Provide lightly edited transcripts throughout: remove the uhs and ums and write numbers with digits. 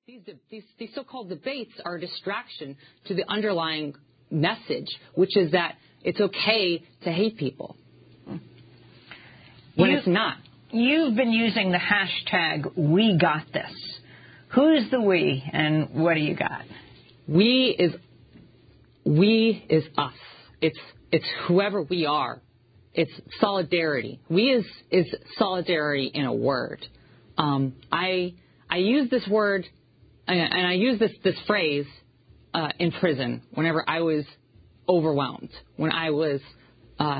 these so-called debates are a distraction to the underlying message, which is that it's okay to hate people when it's not. You've been using the hashtag #WeGotThis. Who's the we, and what do you got? We is us. It's whoever we are. It's solidarity. We is solidarity in a word. I use this word, and I use this phrase in prison whenever I was overwhelmed, when I was I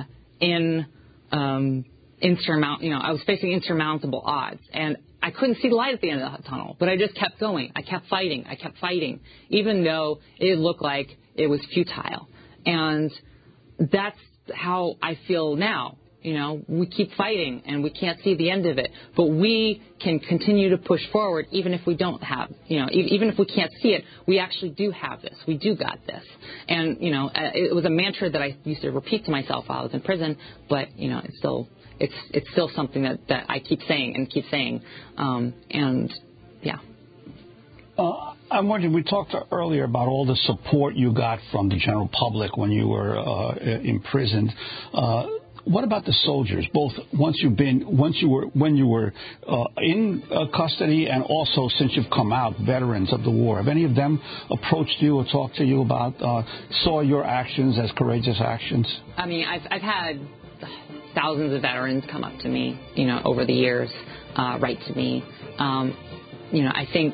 was facing insurmountable odds, and I couldn't see the light at the end of the tunnel, but I just kept going. I kept fighting, even though it looked like it was futile. And that's how I feel now. We keep fighting, and we can't see the end of it, but we can continue to push forward, even if we don't have, even if we can't see it. We actually do have this. We do got this. And it was a mantra that I used to repeat to myself while I was in prison, but it's still something that I keep saying and yeah. I'm wondering, we talked earlier about all the support you got from the general public when you were imprisoned. What about the soldiers, both when you were in custody and also since you've come out, veterans of the war? Have any of them approached you or talked to you about, saw your actions as courageous actions? I mean, I've had thousands of veterans come up to me, over the years, write to me. I think,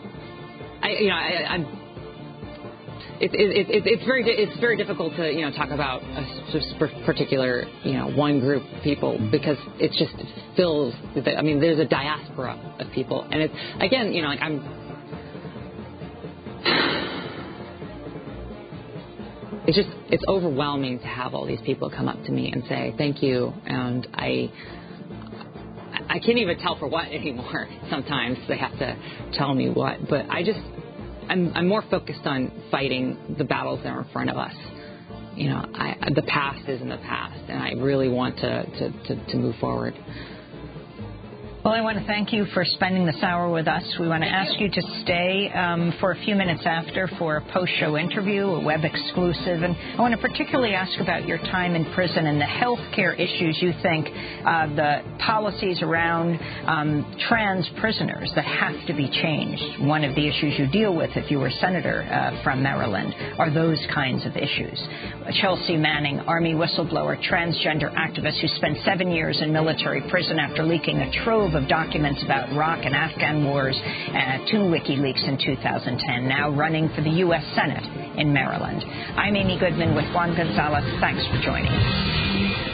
it's very difficult to talk about a particular one group of people, because it just fills. There's a diaspora of people, and it's again it's overwhelming to have all these people come up to me and say thank you, and I can't even tell for what anymore. Sometimes they have to tell me what, but I'm more focused on fighting the battles that are in front of us. The past is in the past, and I really want to move forward. Well, I want to thank you for spending this hour with us. We want to ask you to stay for a few minutes after for a post-show interview, a web exclusive. And I want to particularly ask about your time in prison and the health care issues you think, the policies around trans prisoners that have to be changed. One of the issues you deal with if you were senator from Maryland are those kinds of issues. Chelsea Manning, Army whistleblower, transgender activist who spent 7 years in military prison after leaking a trove of documents about Iraq and Afghan wars to WikiLeaks in 2010, now running for the U.S. Senate in Maryland. I'm Amy Goodman with Juan Gonzalez. Thanks for joining us.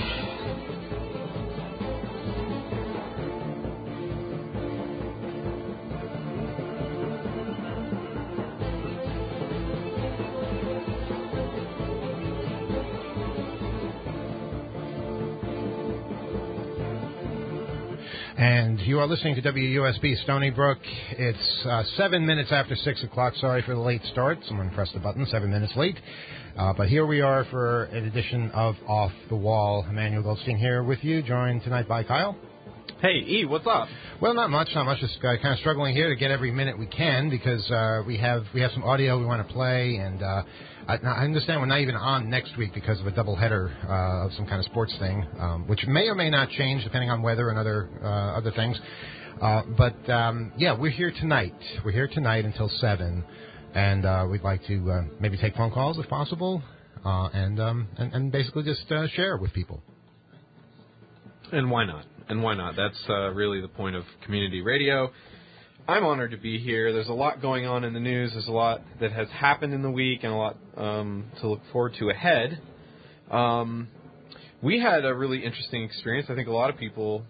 And you are listening to WUSB Stony Brook. It's 7 minutes after 6 o'clock. Sorry for the late start. Someone pressed the button 7 minutes late. But here we are for an edition of Off the Wall. Emmanuel Goldstein here with you, joined tonight by Kyle. Hey, E, what's up? Well, not much. Just kind of struggling here to get every minute we can because we have some audio we want to play, and I understand we're not even on next week because of a doubleheader of some kind of sports thing, which may or may not change depending on weather and other things. But we're here tonight. We're here tonight until 7, and we'd like to maybe take phone calls if possible, and basically just share with people. And why not? That's really the point of community radio. I'm honored to be here. There's a lot going on in the news. There's a lot that has happened in the week and a lot to look forward to ahead. We had a really interesting experience. I think a lot of people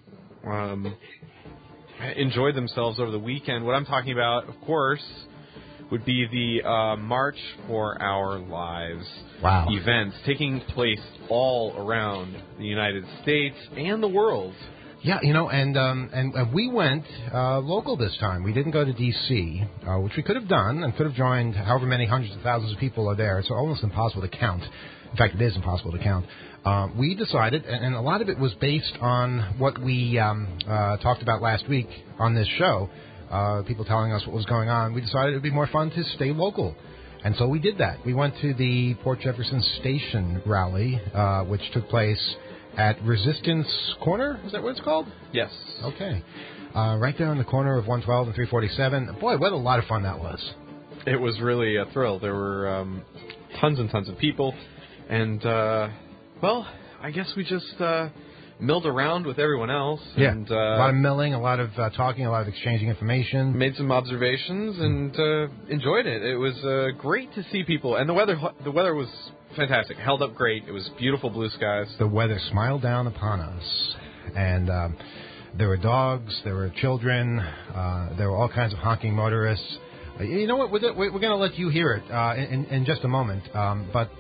enjoyed themselves over the weekend. What I'm talking about, of course, would be the March for Our Lives events taking place all around the United States and the world. Yeah, and we went local this time. We didn't go to D.C., which we could have done and could have joined however many hundreds of thousands of people are there. It's almost impossible to count. In fact, it is impossible to count. We decided, and a lot of it was based on what we talked about last week on this show, people telling us what was going on, we decided it would be more fun to stay local. And so we did that. We went to the Port Jefferson Station rally, which took place at Resistance Corner. Is that what it's called? Yes. Okay. Right there on the corner of 112 and 347. Boy, what a lot of fun that was. It was really a thrill. There were tons and tons of people. And, well, I guess we just milled around with everyone else. Yeah, and, a lot of milling, a lot of talking, a lot of exchanging information. Made some observations and enjoyed it. It was great to see people. And the weather was fantastic. Held up great. It was beautiful blue skies. The weather smiled down upon us. And there were dogs, there were children, there were all kinds of honking motorists. You know what? We're going to let you hear it in just a moment. But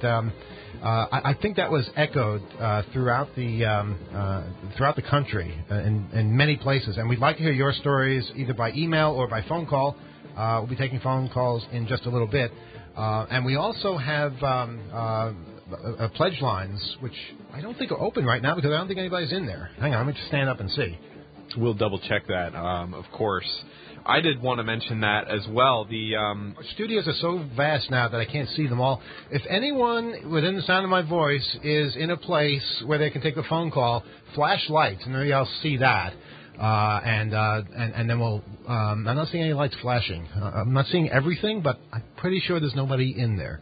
I think that was echoed throughout the country in many places. And we'd like to hear your stories either by email or by phone call. We'll be taking phone calls in just a little bit. And we also have pledge lines, which I don't think are open right now because I don't think anybody's in there. Hang on, let me just stand up and see. We'll double check that, of course. I did want to mention that as well. Our studios are so vast now that I can't see them all. If anyone within the sound of my voice is in a place where they can take a phone call, flash lights, and maybe I'll see that. And then we'll. I'm not seeing any lights flashing. I'm not seeing everything, but I'm pretty sure there's nobody in there.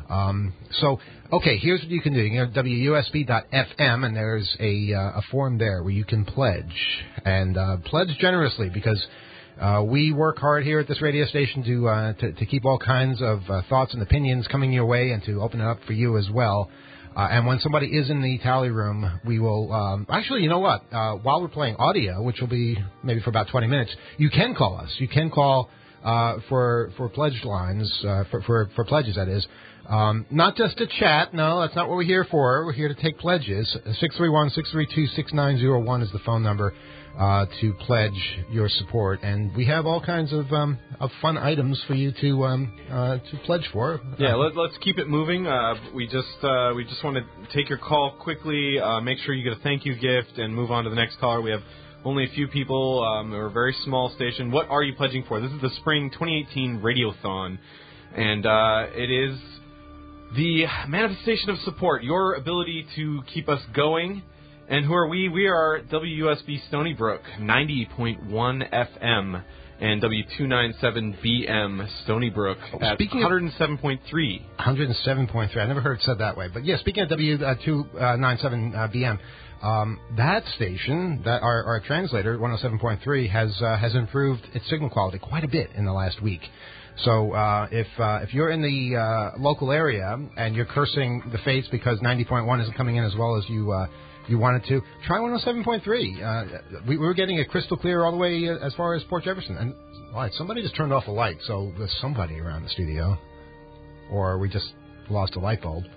Okay, here's what you can do. You can go to WUSB.FM, and there's a form there where you can pledge. And pledge generously, because we work hard here at this radio station to keep all kinds of thoughts and opinions coming your way and to open it up for you as well. And when somebody is in the tally room, we will... actually, you know what? While we're playing audio, which will be maybe for about 20 minutes, you can call us. You can call for pledge lines, for pledges, that is. Not just to chat. No, that's not what we're here for. We're here to take pledges. 631-632-6901 is the phone number to pledge your support. And we have all kinds of fun items for you to pledge for. Yeah, let's keep it moving. We just want to take your call quickly, make sure you get a thank you gift, and move on to the next caller. We have only a few people. We're a very small station. What are you pledging for? This is the Spring 2018 Radiothon, and it is the manifestation of support, your ability to keep us going. And who are we? We are WUSB Stony Brook, 90.1 FM, and W297BM Stony Brook at 107.3. 107.3. I never heard it said that way. But, yeah, speaking of W297BM, that station, that our translator, 107.3, has improved its signal quality quite a bit in the last week. So if you're in the local area and you're cursing the fates because 90.1 isn't coming in as well as you wanted to, try 107.3. We were getting it crystal clear all the way as far as Port Jefferson. And all right, somebody just turned off a light, so there's somebody around the studio. Or we just lost a light bulb.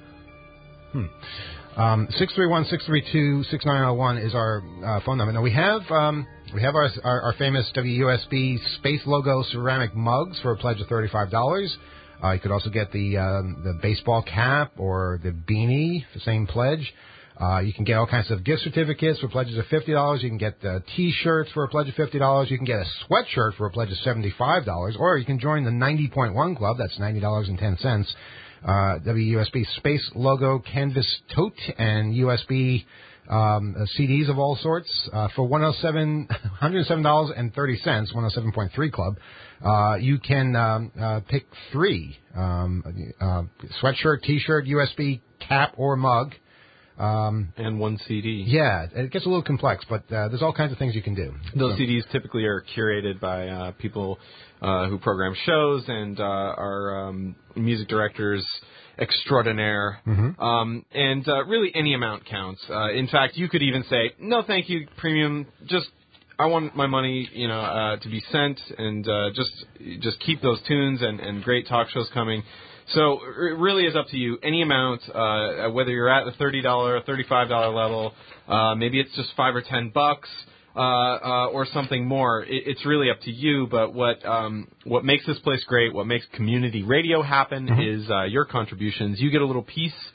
631-632-6901 is our phone number. Now, we have our famous WUSB space logo ceramic mugs for a pledge of $35. You could also get the baseball cap or the beanie for the same pledge. You can get all kinds of gift certificates for pledges of $50. You can get T-shirts for a pledge of $50. You can get a sweatshirt for a pledge of $75. Or you can join the 90.1 Club. That's $90.10. WUSB space logo canvas tote and USB CDs of all sorts for $107.30, 107.3 Club. You can pick 3 sweatshirt, T-shirt, USB cap or mug. And 1 CD. Yeah, it gets a little complex, but there's all kinds of things you can do. Those CDs typically are curated by people who program shows and are music directors extraordinaire. And really any amount counts. In fact, you could even say, no, thank you, premium, just I want my money, to be sent, and just keep those tunes and great talk shows coming. So it really is up to you. Any amount, whether you're at the $30 or $35 level, maybe it's just $5 or $10, or something more. It's really up to you. But what makes this place great, what makes community radio happen, is your contributions. You get a little piece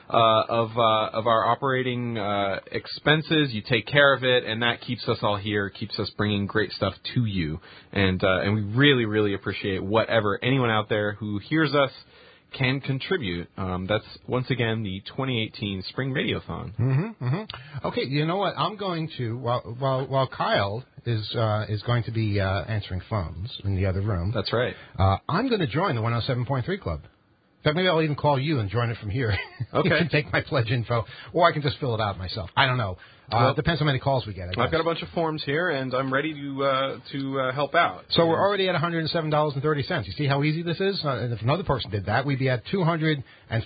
of our operating expenses. You take care of it, and that keeps us all here, keeps us bringing great stuff to you. And we really, really appreciate whatever anyone out there who hears us can contribute. That's, once again, the 2018 Spring Radiothon. Okay, you know what? I'm going to, while Kyle is going to be answering phones in the other room. That's right. I'm going to join the 107.3 Club. In fact, maybe I'll even call you and join it from here. Okay. You can take my pledge info, or I can just fill it out myself. I don't know. It depends how many calls we get, I guess. I've got a bunch of forms here, and I'm ready to help out. So we're already at $107.30. You see how easy this is? And if another person did that, we'd be at $214.60.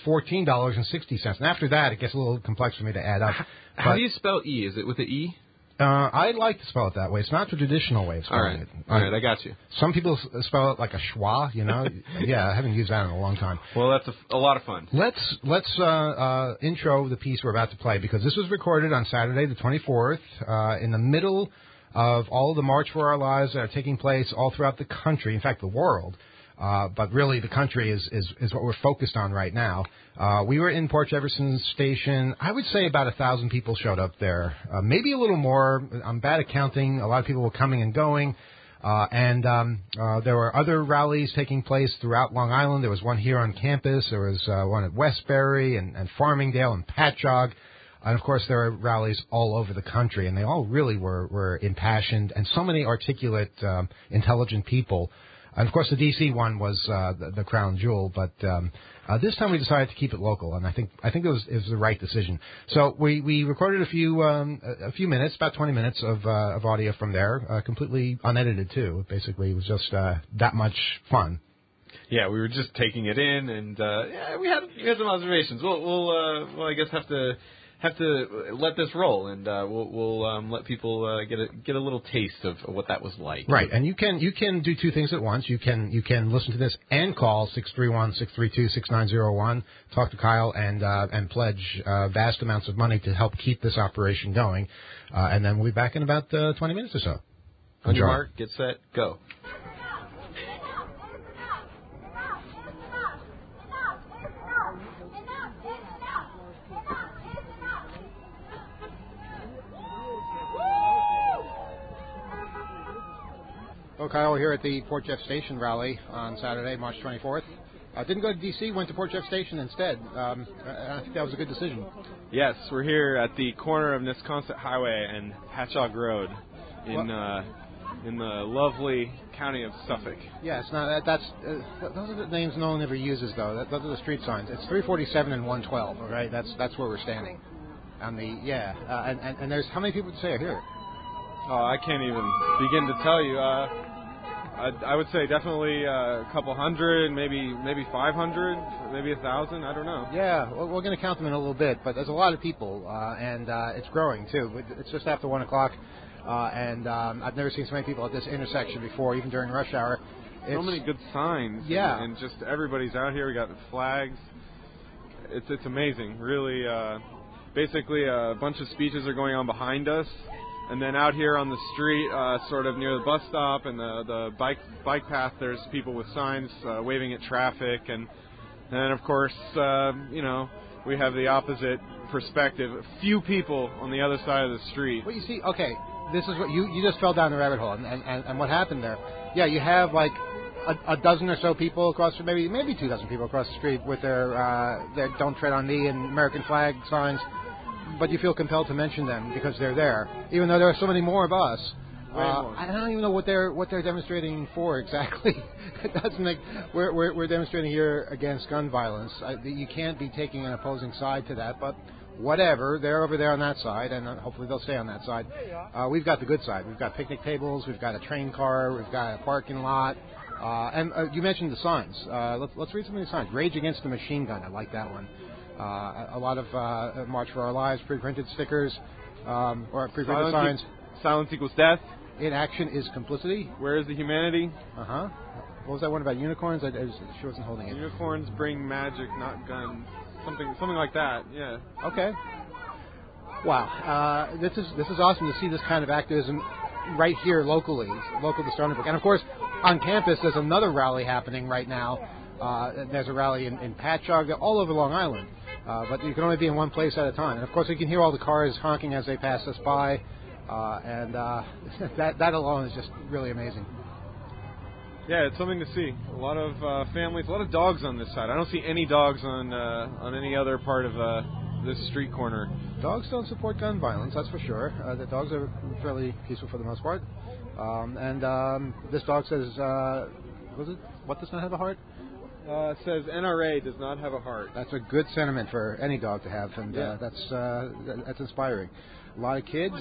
And after that, it gets a little complex for me to add up. How do you spell E? Is it with the E? I like to spell it that way. It's not the traditional way of spelling it. All right, I got you. Some people spell it like a schwa, you know. Yeah, I haven't used that in a long time. Well, that's a lot of fun. Let's intro the piece we're about to play, because this was recorded on Saturday the 24th in the middle of all of the March for Our Lives that are taking place all throughout the country, in fact the world. But really the country is what we're focused on right now. We were in Port Jefferson Station. I would say about 1,000 people showed up there, maybe a little more. I'm bad at counting. A lot of people were coming and going. And there were other rallies taking place throughout Long Island. There was one here on campus. There was one at Westbury and Farmingdale and Patchogue. And, of course, there are rallies all over the country, and they all really were impassioned, and so many articulate, intelligent people. And, of course, the D.C. one was the crown jewel, but this time we decided to keep it local, and I think it was the right decision. So we recorded a few minutes, about 20 minutes of audio from there, completely unedited too. Basically, it was just that much fun. Yeah, we were just taking it in, and we had some observations. We'll I guess have to let this roll, and we'll let people get a little taste of what that was like. Right, and you can do two things at once. You can listen to this and call 631-632-6901, talk to Kyle, and pledge vast amounts of money to help keep this operation going. And then we'll be back in about 20 minutes or so. On your mark, get set, go. Well, Kyle, we're here at the Port Jeff Station rally on Saturday, March 24th. Didn't go to D.C., went to Port Jeff Station instead. I think that was a good decision. Yes, we're here at the corner of Nesconset Highway and Patchogue Road in the lovely county of Suffolk. Yes, those are the names no one ever uses, though. Those are the street signs. It's 347 and 112, all right? That's where we're standing. And there's, how many people would say are here? Oh, I can't even begin to tell you. I would say definitely a couple hundred, maybe 500, maybe 1,000. I don't know. Yeah, well, we're going to count them in a little bit, but there's a lot of people, and it's growing too. It's just after 1 o'clock, and I've never seen so many people at this intersection before, even during rush hour. So many good signs. Yeah, and just everybody's out here. We got the flags. It's amazing, really. Basically, a bunch of speeches are going on behind us. And then out here on the street, sort of near the bus stop and the bike path, there's people with signs waving at traffic. And then, of course, we have the opposite perspective. Few people on the other side of the street. Well, you see, okay, this is what you just fell down the rabbit hole. And what happened there? Yeah, you have like a dozen or so people across, maybe 2 dozen people across the street with their "Don't Tread on Me" and American flag signs. But you feel compelled to mention them because they're there, even though there are so many more of us. I don't even know what they're demonstrating for exactly. It doesn't make. We're demonstrating here against gun violence. You can't be taking an opposing side to that, but whatever. They're over there on that side, and hopefully they'll stay on that side. We've got the good side. We've got picnic tables. We've got a train car. We've got a parking lot. And you mentioned the signs. Let's read some of these signs. Rage Against the Machine Gun. I like that one. A lot of March for Our Lives, pre-printed stickers, or pre-printed signs. Silence equals death. Inaction is complicity. Where is the humanity? What was that one about unicorns? She wasn't holding it. Unicorns bring magic, not guns. Something like that. Yeah. Okay. Wow. This is awesome to see this kind of activism right here locally, local to Stony Brook, and of course on campus there's another rally happening right now. There's a rally in Patchogue, all over Long Island. But you can only be in one place at a time. And, of course, you can hear all the cars honking as they pass us by, and that alone is just really amazing. Yeah, it's something to see. A lot of families, a lot of dogs on this side. I don't see any dogs on any other part of this street corner. Dogs don't support gun violence, that's for sure. The dogs are fairly peaceful for the most part. This dog says, what does not have a heart? It says NRA does not have a heart. That's a good sentiment for any dog to have, and that's inspiring. A lot of kids.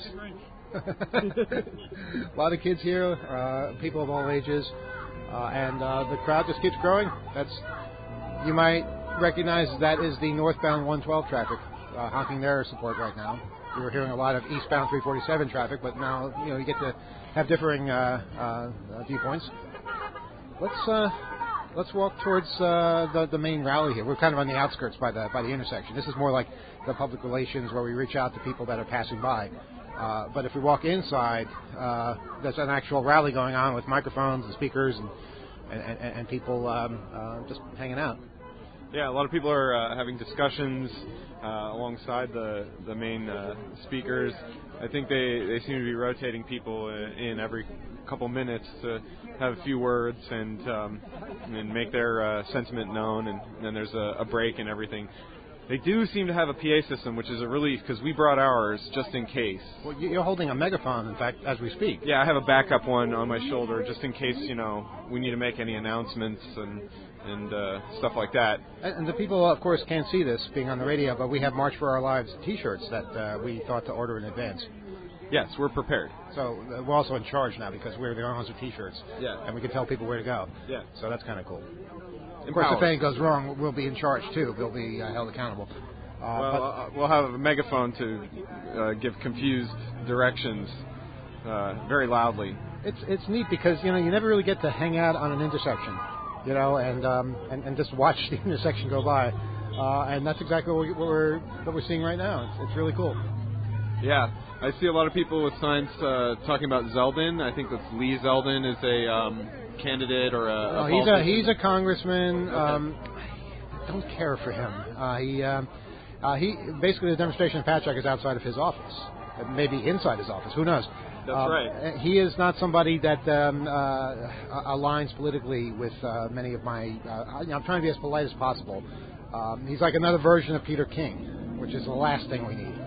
A lot of kids here, people of all ages, and the crowd just keeps growing. You might recognize that is the northbound 112 traffic honking their support right now. We were hearing a lot of eastbound 347 traffic, but now you get to have differing viewpoints. Let's walk towards the main rally here. We're kind of on the outskirts by the intersection. This is more like the public relations where we reach out to people that are passing by. But if we walk inside, there's an actual rally going on with microphones and speakers and people just hanging out. Yeah, a lot of people are having discussions alongside the main speakers. I think they seem to be rotating people in every couple minutes to have a few words and make their sentiment known, and then there's a break and everything. They do seem to have a PA system, which is a relief because we brought ours just in case. Well, you're holding a megaphone, in fact, as we speak. Yeah, I have a backup one on my shoulder just in case, we need to make any announcements and stuff like that. And the people, of course, can't see this being on the radio, but we have March for Our Lives T-shirts that we thought to order in advance. Yes, we're prepared. So we're also in charge now because we're the owners of T-shirts. Yeah. And we can tell people where to go. Yeah. So that's kind of cool. Of course, if anything goes wrong, we'll be in charge, too. We'll be held accountable. We'll have a megaphone to give confused directions very loudly. It's neat because, you never really get to hang out on an intersection, and just watch the intersection go by. And that's exactly what we're seeing right now. It's really cool. Yeah. I see a lot of people with signs talking about Zeldin. I think that's Lee Zeldin is a candidate or a he's a congressman. Okay. Don't care for him. He basically the demonstration in Patchogue is outside of his office, maybe inside his office. Who knows? That's right. He is not somebody that aligns politically with many of my. I'm trying to be as polite as possible. He's like another version of Peter King, which is the last thing we need.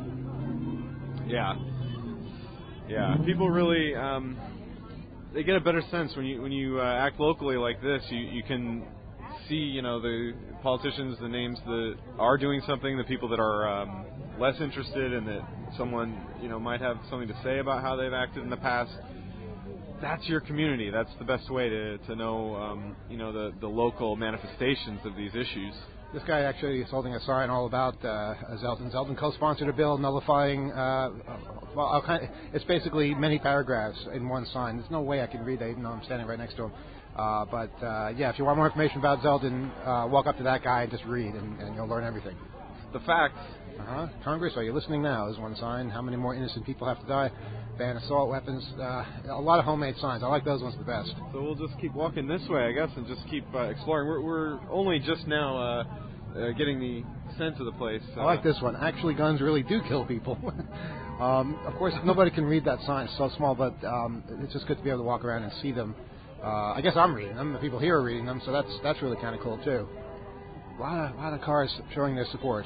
Yeah. People really they get a better sense when you act locally like this. You can see the politicians, the names that are doing something, the people that are less interested, and that someone might have something to say about how they've acted in the past. That's your community. That's the best way to know the local manifestations of these issues. This guy actually is holding a sign all about Zeldin. Zeldin co-sponsored a bill nullifying. It's basically many paragraphs in one sign. There's no way I can read that, even though I'm standing right next to him. If you want more information about Zeldin, walk up to that guy and just read, and you'll learn everything. The facts. Congress, are you listening now? Is one sign. How many more innocent people have to die? Ban assault weapons. A lot of homemade signs. I like those ones the best. So we'll just keep walking this way, I guess, and just keep exploring. We're only just now getting the sense of the place. I like this one. Actually, guns really do kill people. Of course, nobody can read that sign. It's so small, but it's just good to be able to walk around and see them. I guess I'm reading them. The people here are reading them, so that's really kind of cool too. A lot of cars showing their support.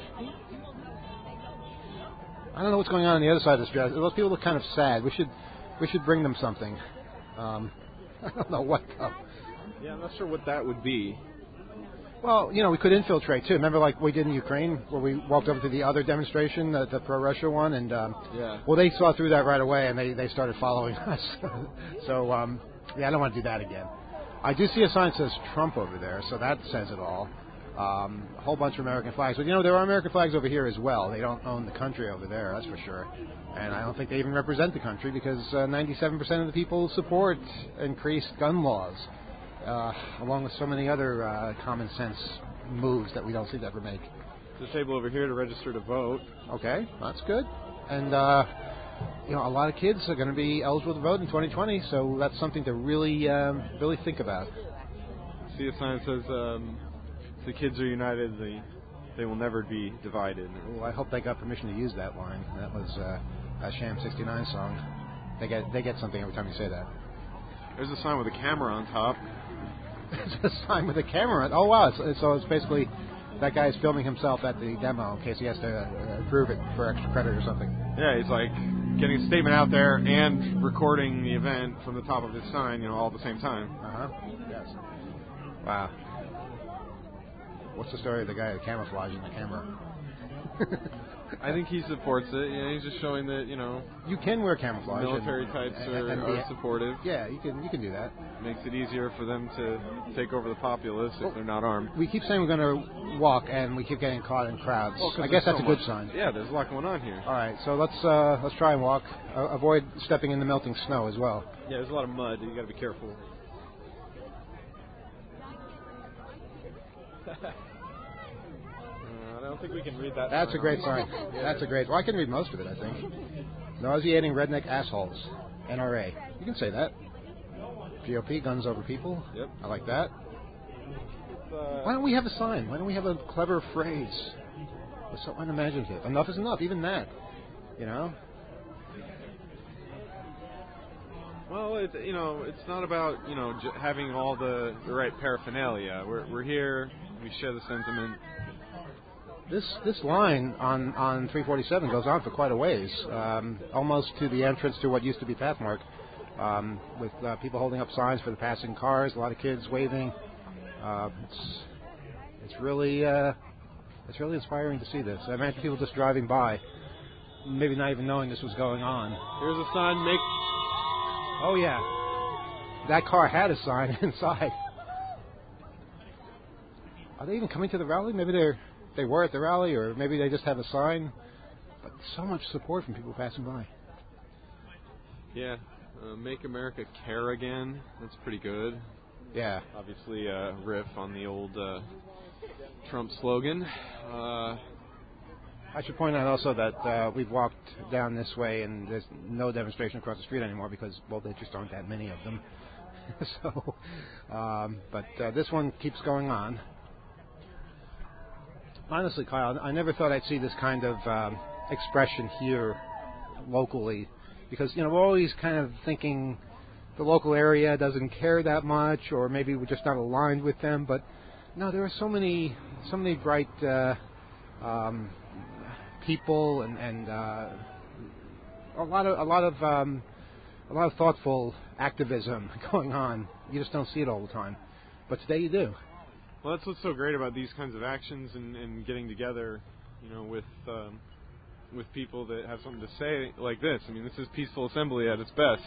I don't know what's going on the other side of the street. Those people look kind of sad. We should bring them something. I don't know what though. Yeah, I'm not sure what that would be. Well, we could infiltrate too. Remember, like we did in Ukraine, where we walked over to the other demonstration, the pro-Russia one, and well, they saw through that right away, and they started following us. So I don't want to do that again. I do see a sign that says Trump over there, so that says it all. A whole bunch of American flags. But, there are American flags over here as well. They don't own the country over there, that's for sure. And I don't think they even represent the country because 97% of the people support increased gun laws, along with so many other common sense moves that we don't seem to ever make. There's a table over here to register to vote. Okay, that's good. And, a lot of kids are going to be eligible to vote in 2020, so that's something to really think about. See a sign that says... the kids are united. The They will never be divided. Well, I hope they got permission to use that line. That was a Sham 69 song. They get something every time you say that. There's a sign with a camera on top. There's a sign with a camera on. Oh, wow. So it's basically that guy is filming himself at the demo in case he has to approve it for extra credit or something. Yeah, he's like getting a statement out there and recording the event from the top of his sign, all at the same time. Uh-huh. Yes. Wow. What's the story of the guy camouflaging the camera? I think he supports it. He's just showing that, you can wear camouflage. Military types are supportive. Yeah, you can do that. Makes it easier for them to take over the populace if they're not armed. We keep saying we're going to walk, and we keep getting caught in crowds. Well, I guess that's a good sign. Yeah, there's a lot going on here. All right, so let's try and walk. Avoid stepping in the melting snow as well. Yeah, there's a lot of mud. You got to be careful. I don't think we can read that. That's a great sign. That's a great. Well, I can read most of it, I think. Nauseating redneck assholes. NRA. You can say that. GOP, guns over people. Yep. I like that. Why don't we have a sign? Why don't we have a clever phrase? It's so unimaginative. Enough is enough. Even that. Well, it's not about having all the right paraphernalia. We're here. We share the sentiment. This line on 347 goes on for quite a ways, almost to the entrance to what used to be Pathmark, with people holding up signs for the passing cars, a lot of kids waving. It's really inspiring to see this. I imagine people just driving by, maybe not even knowing this was going on. Here's a sign. Oh yeah, that car had a sign inside. Are they even coming to the rally? Maybe they were at the rally, or maybe they just have a sign. But so much support from people passing by. Yeah, Make America Care Again. That's pretty good. Yeah. Obviously a riff on the old Trump slogan. I should point out also that we've walked down this way and there's no demonstration across the street anymore because, well, there just aren't that many of them. But this one keeps going on. Honestly, Kyle, I never thought I'd see this kind of expression here locally because, we're always kind of thinking the local area doesn't care that much or maybe we're just not aligned with them. But, no, there are so many bright people and a lot of thoughtful activism going on. You just don't see it all the time. But today you do. Well, that's what's so great about these kinds of actions and getting together, with people that have something to say like this. I mean, this is peaceful assembly at its best.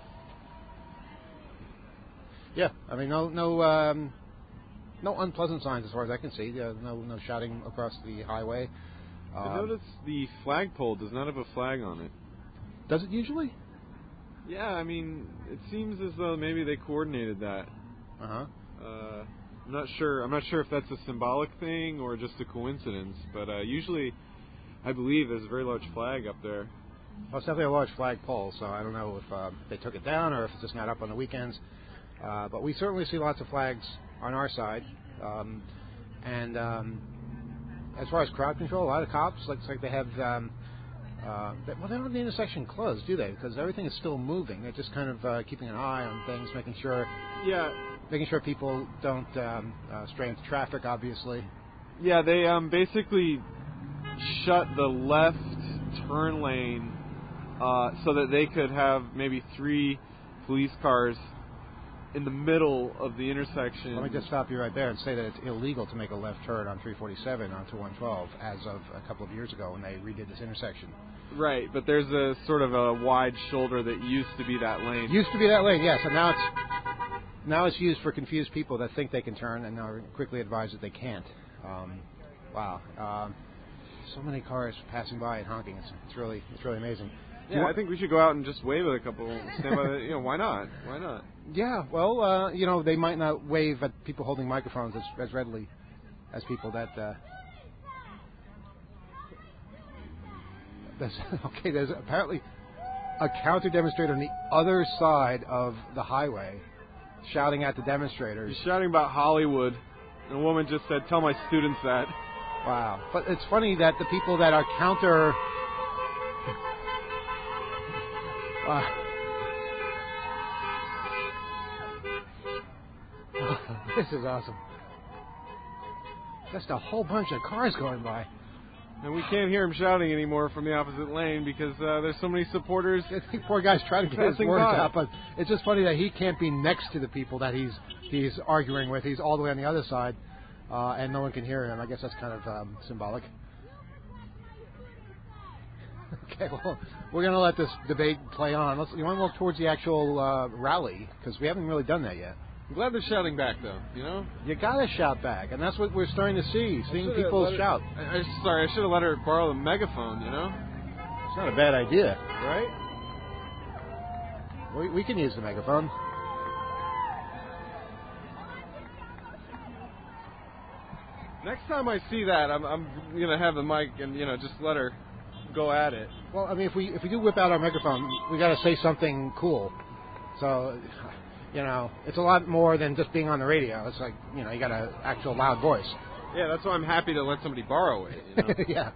Yeah, I mean, no unpleasant signs as far as I can see. No shouting across the highway. I noticed the flagpole does not have a flag on it. Does it usually? Yeah, I mean, it seems as though maybe they coordinated that. Uh-huh. I'm not sure if that's a symbolic thing or just a coincidence, but usually I believe there's a very large flag up there. Well, it's definitely a large flagpole, so I don't know if they took it down or if it's just not up on the weekends. But we certainly see lots of flags on our side. And as far as crowd control, a lot of cops, looks like they have... they don't have the intersection closed, do they? Because everything is still moving. They're just kind of keeping an eye on things, making sure people don't stray into traffic, obviously. Yeah, they basically shut the left turn lane so that they could have maybe 3 police cars in the middle of the intersection. Let me just stop you right there and say that it's illegal to make a left turn on 347 onto 112 as of a couple of years ago when they redid this intersection. Right, but there's a sort of a wide shoulder that used to be that lane. Used to be that lane, yes, and now it's used for confused people that think they can turn and are quickly advised that they can't. Wow, so many cars passing by and honking. It's really amazing. Yeah, I think we should go out and just wave at a couple. Stand by the, why not? Why not? Yeah, well, they might not wave at people holding microphones as readily as people that. There's apparently a counter demonstrator on the other side of the highway, shouting at the demonstrators. He's shouting about Hollywood, and a woman just said, "Tell my students that." Wow. But it's funny that the people that are counter... Wow. This is awesome. Just a whole bunch of cars going by. And we can't hear him shouting anymore from the opposite lane because there's so many supporters. I think poor guy's trying to get his words out, but it's just funny that he can't be next to the people that he's arguing with. He's all the way on the other side, and no one can hear him. I guess that's kind of symbolic. Okay, well, we're going to let this debate play on. You want to look towards the actual rally, because we haven't really done that yet. I'm glad they're shouting back, though, you know? You got to shout back, and that's what we're starting to see, seeing people shout. I should have let her borrow the megaphone, you know? It's not a bad idea. Right? We can use the megaphone. Next time I see that, I'm going to have the mic and, just let her go at it. Well, I mean, if we do whip out our megaphone, we got to say something cool. So... it's a lot more than just being on the radio. It's like, you got an actual loud voice. Yeah, that's why I'm happy to let somebody borrow it, Yeah.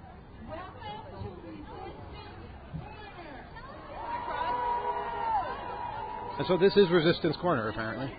And so this is Resistance Corner, apparently.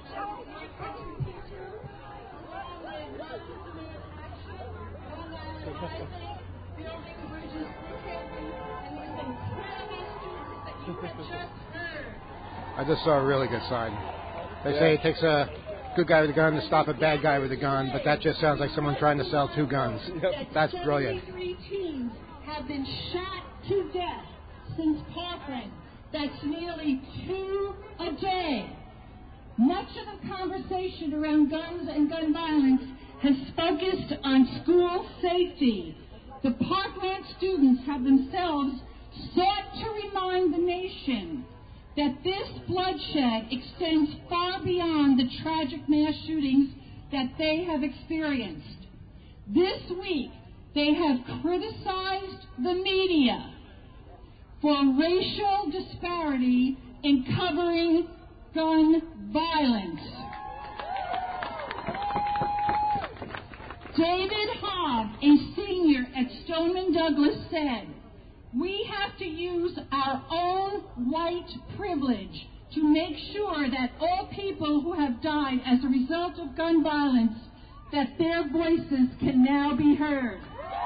I just saw a really good sign. They say it takes a good guy with a gun to stop a bad guy with a gun, but that just sounds like someone trying to sell two guns. Yep. That's brilliant. 73 teens have been shot to death since Parkland. That's nearly 2 a day. Much of the conversation around guns and gun violence has focused on school safety. The Parkland students have themselves sought to remind the nation that this bloodshed extends far beyond the tragic mass shootings that they have experienced. This week, they have criticized the media for racial disparity in covering gun violence. David Hobb, a senior at Stoneman Douglas, said, "We have to use our own white privilege to make sure that all people who have died as a result of gun violence, that their voices can now be heard."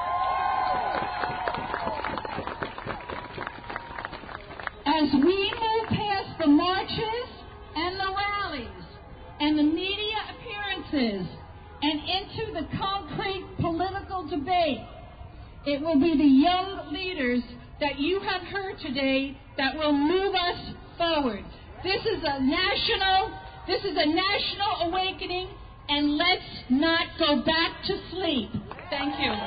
As we move past the marches and the rallies and the media appearances and into the concrete political debate, it will be the young leaders that you have heard today that will move us forward. This is a national awakening, and let's not go back to sleep. Thank you.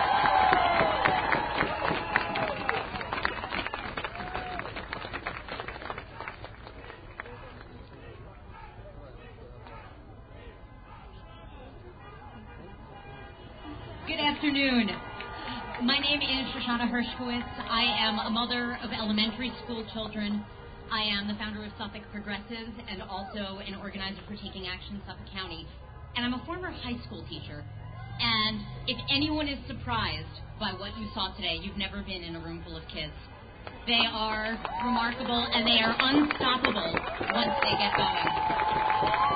Good afternoon. My name is Shoshana Hershkowitz. I am a mother of elementary school children. I am the founder of Suffolk Progressives and also an organizer for Taking Action Suffolk County. And I'm a former high school teacher. And if anyone is surprised by what you saw today, you've never been in a room full of kids. They are remarkable and they are unstoppable once they get going.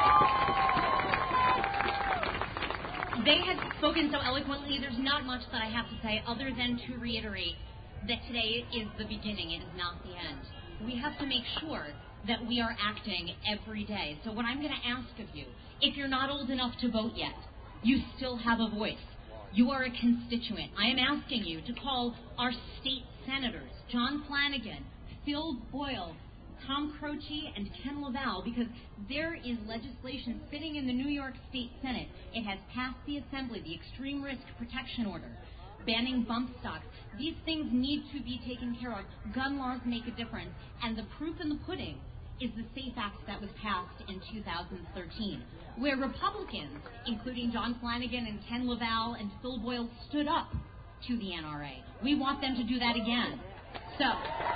They have spoken so eloquently, there's not much that I have to say other than to reiterate that today is the beginning, it is not the end. We have to make sure that we are acting every day. So what I'm going to ask of you, if you're not old enough to vote yet, you still have a voice. You are a constituent. I am asking you to call our state senators, John Flanagan, Phil Boyle, Tom Croce, and Ken LaValle, because there is legislation sitting in the New York State Senate. It has passed the Assembly, the Extreme Risk Protection Order, banning bump stocks. These things need to be taken care of. Gun laws make a difference, and the proof in the pudding is the SAFE Act that was passed in 2013, where Republicans, including John Flanagan and Ken LaValle and Phil Boyle, stood up to the NRA. We want them to do that again. So,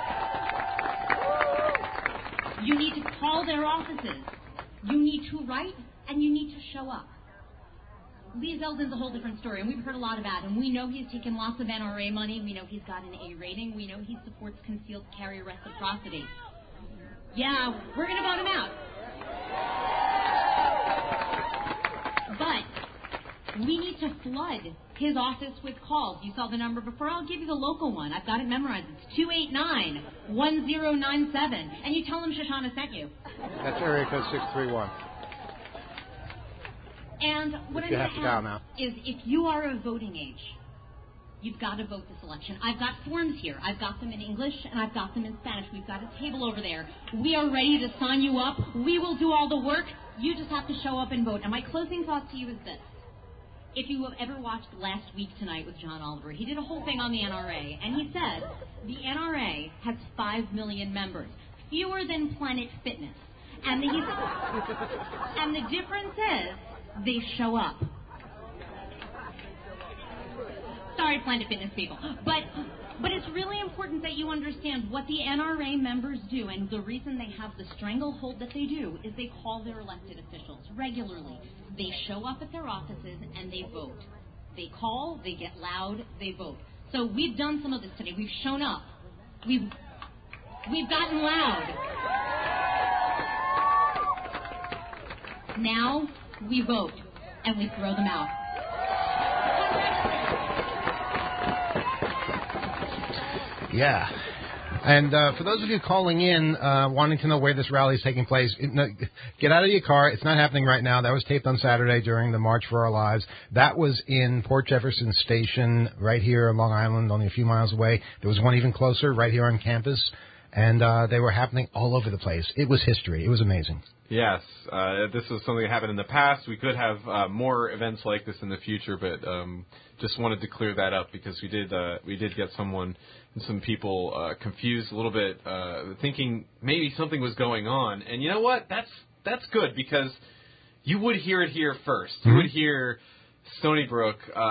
you need to call their offices. You need to write, and you need to show up. Lee Zeldin's a whole different story, and we've heard a lot about him. We know he's taken lots of NRA money. We know he's got an A rating. We know he supports concealed carry reciprocity. Yeah, we're going to vote him out. But we need to flood his office with calls. You saw the number before. I'll give you the local one. I've got it memorized. It's 289-1097. And you tell him Shoshana sent you. That's area code 631. And what I'm going to ask is, if you are of voting age, you've got to vote this election. I've got forms here. I've got them in English, and I've got them in Spanish. We've got a table over there. We are ready to sign you up. We will do all the work. You just have to show up and vote. And my closing thought to you is this. If you have ever watched Last Week Tonight with John Oliver, he did a whole thing on the NRA, and he said the NRA has 5 million members, fewer than Planet Fitness. And the difference is they show up. Sorry, Planet Fitness people. But it's really important that you understand what the NRA members do, and the reason they have the stranglehold that they do is they call their elected officials regularly. They show up at their offices and they vote. They call, they get loud, they vote. So we've done some of this today. We've shown up. We've gotten loud. Now we vote and we throw them out. Yeah. And for those of you calling in, wanting to know where this rally is taking place, get out of your car. It's not happening right now. That was taped on Saturday during the March for Our Lives. That was in Port Jefferson Station right here on Long Island, only a few miles away. There was one even closer right here on campus. And they were happening all over the place. It was history. It was amazing. Yes, this was something that happened in the past. We could have more events like this in the future, but just wanted to clear that up because we did get some people confused a little bit, thinking maybe something was going on. And you know what? That's good because you would hear it here first. You would hear Stony Brook,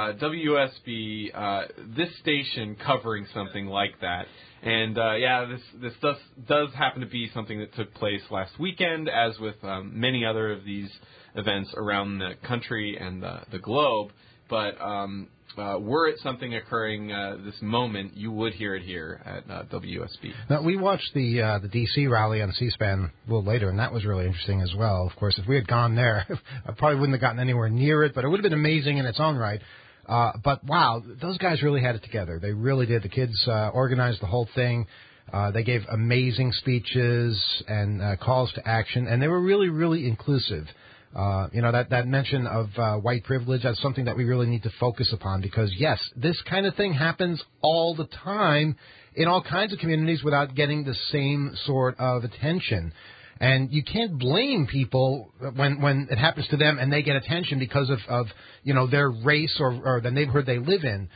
WSB, this station covering something like that. And, this does happen to be something that took place last weekend, as with many other of these events around the country and the globe. But were it something occurring this moment, you would hear it here at WSB. Now, we watched the D.C. rally on C-SPAN a little later, and that was really interesting as well. Of course, if we had gone there, I probably wouldn't have gotten anywhere near it, but it would have been amazing in its own right. But, wow, those guys really had it together. They really did. The kids organized the whole thing. They gave amazing speeches and calls to action, and they were really, really inclusive. That mention of white privilege, that's something that we really need to focus upon because, yes, this kind of thing happens all the time in all kinds of communities without getting the same sort of attention. And you can't blame people when it happens to them and they get attention because of their race or the neighborhood they live in.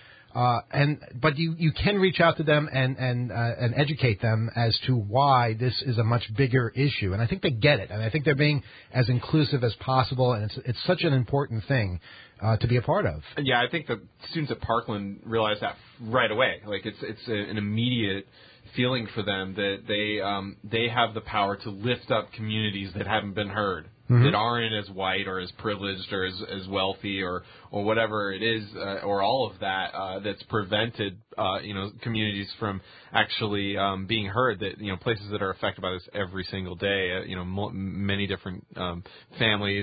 But you can reach out to them and educate them as to why this is a much bigger issue. And I think they get it. And I think they're being as inclusive as possible. And it's such an important thing to be a part of. Yeah, I think the students at Parkland realized that right away. Like it's an immediate feeling for them that they have the power to lift up communities that haven't been heard, that aren't as white or as privileged or as wealthy or whatever it is, or all of that that's prevented communities from actually being heard. That places that are affected by this every single day. Many different families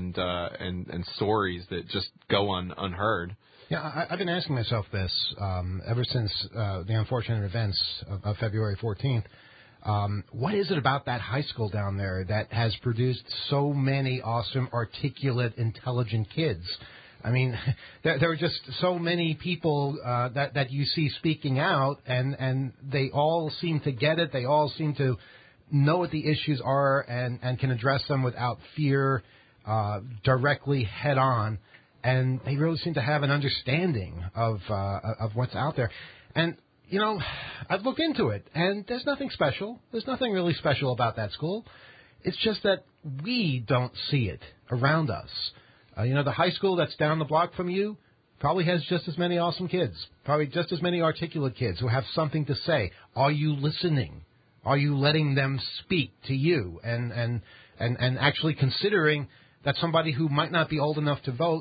and stories that just go unheard. Yeah, I've been asking myself this ever since the unfortunate events of February 14th. What is it about that high school down there that has produced so many awesome, articulate, intelligent kids? I mean, there are just so many people that you see speaking out, and they all seem to get it. They all seem to know what the issues are and can address them without fear, directly head on. And they really seem to have an understanding of what's out there. And, I've looked into it, and there's nothing special. There's nothing really special about that school. It's just that we don't see it around us. The high school that's down the block from you probably has just as many awesome kids, probably just as many articulate kids who have something to say. Are you listening? Are you letting them speak to you and actually considering that somebody who might not be old enough to vote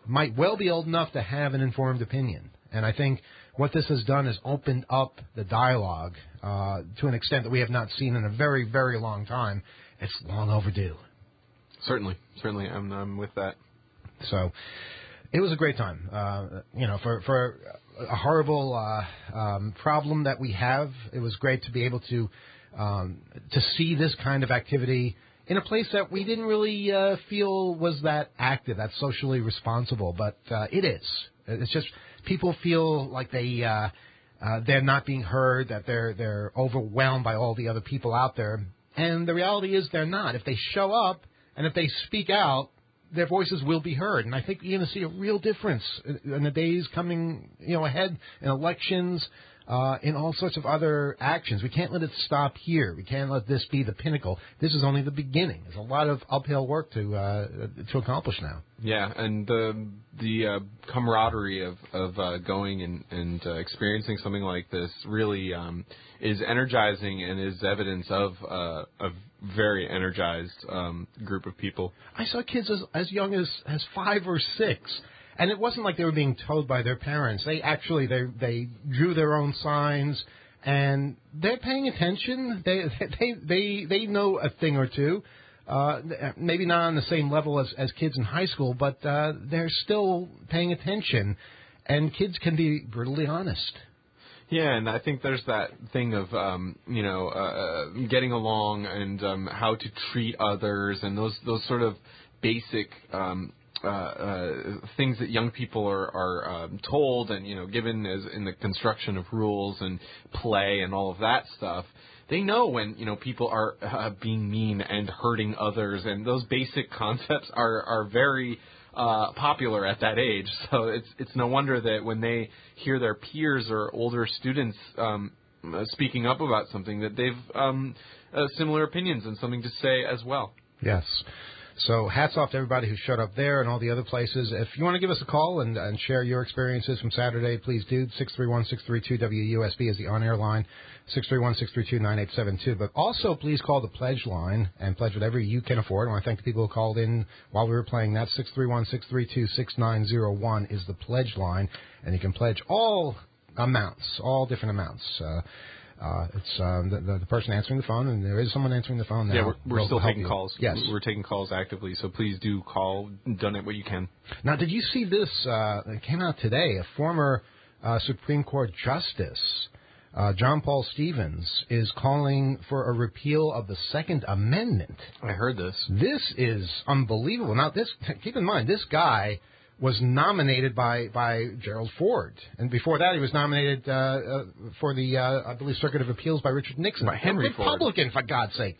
might well be old enough to have an informed opinion. And I think what this has done is opened up the dialogue to an extent that we have not seen in a very, very long time. It's long overdue. Certainly. I'm with that. So it was a great time. For a horrible problem that we have, it was great to be able to see this kind of activity in a place that we didn't really feel was that active, that socially responsible. But it is. It's just people feel like they're not being heard, that they're overwhelmed by all the other people out there. And the reality is they're not. If they show up and if they speak out, their voices will be heard. And I think you're going to see a real difference in the days coming ahead, in elections, in all sorts of other actions. We can't let it stop here. We can't let this be the pinnacle. This is only the beginning. There's a lot of uphill work to accomplish now. Yeah, and the camaraderie of going and experiencing something like this really is energizing and is evidence of a very energized group of people. I saw kids as young as 5 or 6. And it wasn't like they were being told by their parents. They actually they drew their own signs, and they're paying attention. They know a thing or two. Maybe not on the same level as kids in high school, but they're still paying attention. And kids can be brutally honest. Yeah, and I think there's that thing of getting along and how to treat others, and those sort of basic things that young people are told and given as in the construction of rules and play and all of that stuff. They know when people are being mean and hurting others, and those basic concepts are very popular at that age. So it's no wonder that when they hear their peers or older students speaking up about something, that they've similar opinions and something to say as well. Yes. So hats off to everybody who showed up there and all the other places. If you want to give us a call and share your experiences from Saturday, please do. 631-632-WUSB is the on-air line, 631-632-9872. But also please call the pledge line and pledge whatever you can afford. I want to thank the people who called in while we were playing that. 631-632-6901 is the pledge line, and you can pledge all amounts, all different amounts. It's the person answering the phone, and there is someone answering the phone now. Yeah, we're still taking calls. Yes. We're taking calls actively, so please do call. Donate what you can. Now, did you see this? It came out today. A former Supreme Court Justice, John Paul Stevens, is calling for a repeal of the Second Amendment. I heard this. This is unbelievable. Now, keep in mind, this guy was nominated by Gerald Ford. And before that, he was nominated for the, I believe, Circuit of Appeals by Richard Nixon. By Henry Republican, Ford. for God's sake.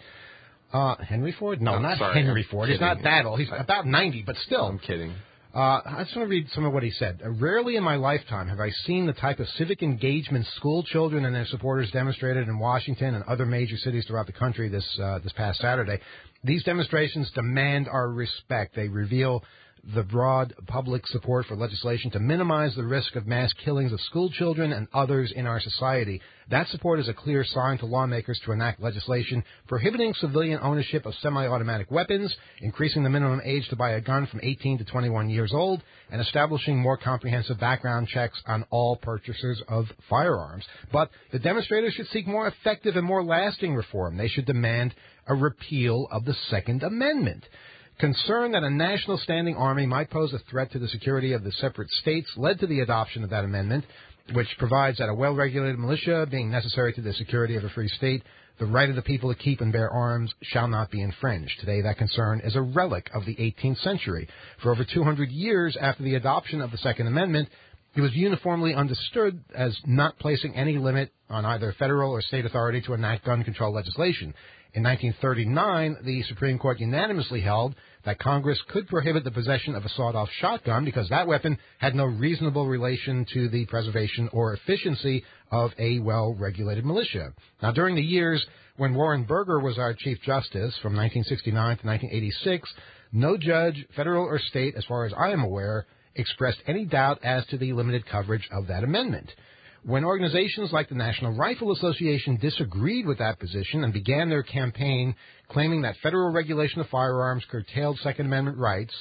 Henry Ford? No, not sorry, Henry Ford. He's not that old. He's about 90, but still. I'm kidding. I just want to read some of what he said. Rarely in my lifetime have I seen the type of civic engagement school children and their supporters demonstrated in Washington and other major cities throughout the country this past Saturday. These demonstrations demand our respect. They reveal the broad public support for legislation to minimize the risk of mass killings of school children and others in our society. That support is a clear sign to lawmakers to enact legislation prohibiting civilian ownership of semi-automatic weapons, increasing the minimum age to buy a gun from 18 to 21 years old, and establishing more comprehensive background checks on all purchasers of firearms. But the demonstrators should seek more effective and more lasting reform. They should demand a repeal of the Second Amendment. Concern that a national standing army might pose a threat to the security of the separate states led to the adoption of that amendment, which provides that a well-regulated militia, being necessary to the security of a free state, the right of the people to keep and bear arms shall not be infringed. Today, that concern is a relic of the 18th century. For over 200 years after the adoption of the Second Amendment, it was uniformly understood as not placing any limit on either federal or state authority to enact gun control legislation. In 1939, the Supreme Court unanimously held that Congress could prohibit the possession of a sawed-off shotgun because that weapon had no reasonable relation to the preservation or efficiency of a well-regulated militia. Now, during the years when Warren Burger was our Chief Justice, from 1969 to 1986, no judge, federal or state, as far as I am aware, expressed any doubt as to the limited coverage of that amendment. When organizations like the National Rifle Association disagreed with that position and began their campaign claiming that federal regulation of firearms curtailed Second Amendment rights,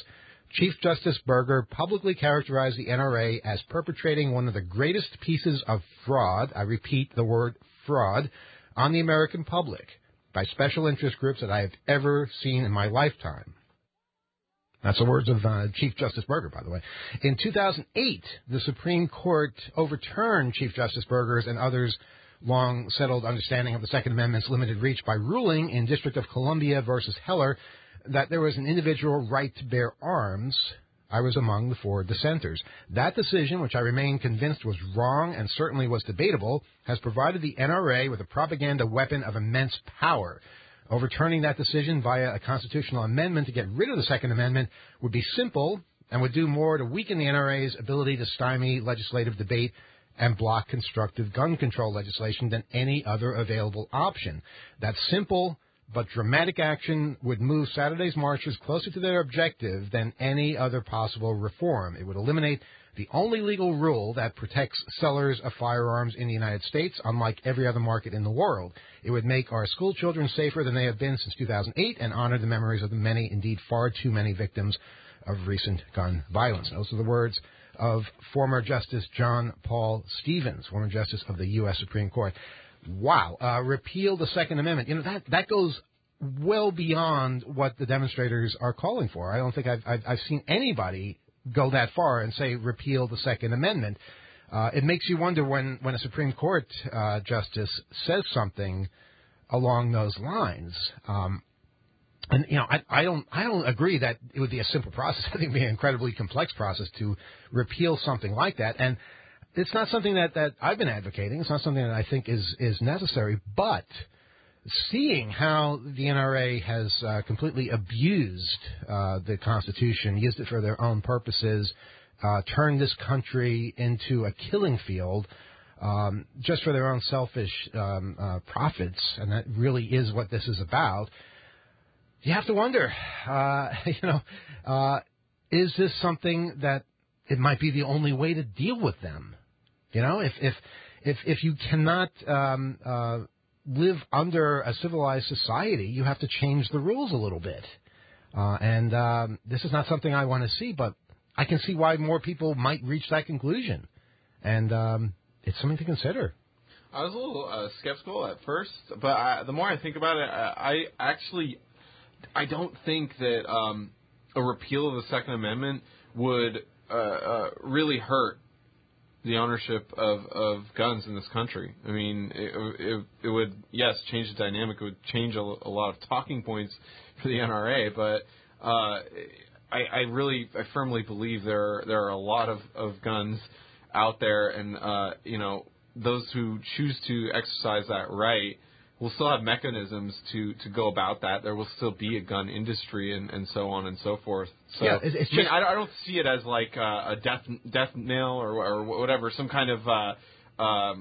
Chief Justice Burger publicly characterized the NRA as perpetrating one of the greatest pieces of fraud, I repeat the word fraud, on the American public by special interest groups that I have ever seen in my lifetime. That's the words of Chief Justice Burger, by the way. In 2008, the Supreme Court overturned Chief Justice Burger's and others' long-settled understanding of the Second Amendment's limited reach by ruling in District of Columbia versus Heller that there was an individual right to bear arms. I was among the 4 dissenters. That decision, which I remain convinced was wrong and certainly was debatable, has provided the NRA with a propaganda weapon of immense power. Overturning that decision via a constitutional amendment to get rid of the Second Amendment would be simple and would do more to weaken the NRA's ability to stymie legislative debate and block constructive gun control legislation than any other available option. That simple but dramatic action would move Saturday's marchers closer to their objective than any other possible reform. It would eliminate the only legal rule that protects sellers of firearms in the United States, unlike every other market in the world. It would make our school children safer than they have been since 2008 and honor the memories of the many, indeed far too many, victims of recent gun violence. And those are the words of former Justice John Paul Stevens, former Justice of the U.S. Supreme Court. Wow. Repeal the Second Amendment. You know, that goes well beyond what the demonstrators are calling for. I don't think I've seen anybody go that far and say repeal the Second Amendment. It makes you wonder when a Supreme Court justice says something along those lines. And you know, I don't agree that it would be a simple process. I think it would be an incredibly complex process to repeal something like that. And it's not something that I've been advocating. It's not something that I think is necessary. But seeing how the NRA has completely abused the Constitution, used it for their own purposes, turned this country into a killing field just for their own selfish profits, and that really is what this is about, you have to wonder, is this something that it might be the only way to deal with them? You know, if you cannot live under a civilized society, you have to change the rules a little bit. And this is not something I want to see, but I can see why more people might reach that conclusion. And it's something to consider. I was a little skeptical at first, but the more I think about it, I don't think that a repeal of the Second Amendment would really hurt the ownership of guns in this country. I mean, it would, yes, change the dynamic. It would change a lot of talking points for the NRA, but I firmly believe there are a lot of guns out there, and those who choose to exercise that right will still have mechanisms to go about that. There will still be a gun industry and so on and so forth. So yeah, I don't see it as like a death knell or whatever, some kind of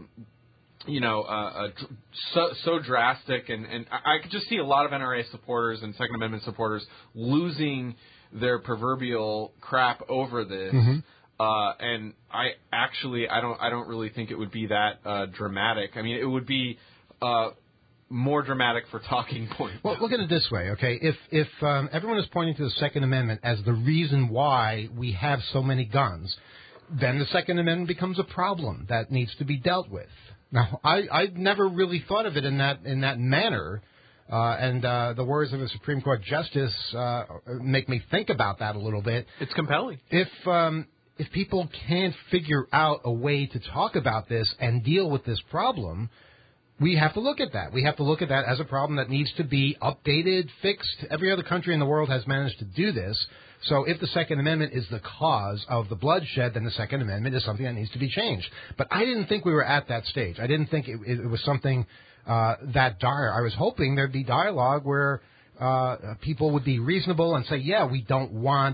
so drastic, and I could just see a lot of NRA supporters and Second Amendment supporters losing their proverbial crap over this. Mm-hmm. And I don't really think it would be that dramatic. I mean, it would be more dramatic for talking points. Well, look at it this way, okay? If everyone is pointing to the Second Amendment as the reason why we have so many guns, then the Second Amendment becomes a problem that needs to be dealt with. Now, I've never really thought of it in that manner, and the words of a Supreme Court justice make me think about that a little bit. It's compelling. If people can't figure out a way to talk about this and deal with this problem, we have to look at that. We have to look at that as a problem that needs to be updated, fixed. Every other country in the world has managed to do this. So if the Second Amendment is the cause of the bloodshed, then the Second Amendment is something that needs to be changed. But I didn't think we were at that stage. I didn't think it was something that dire. I was hoping there'd be dialogue where people would be reasonable and say, yeah, we don't want,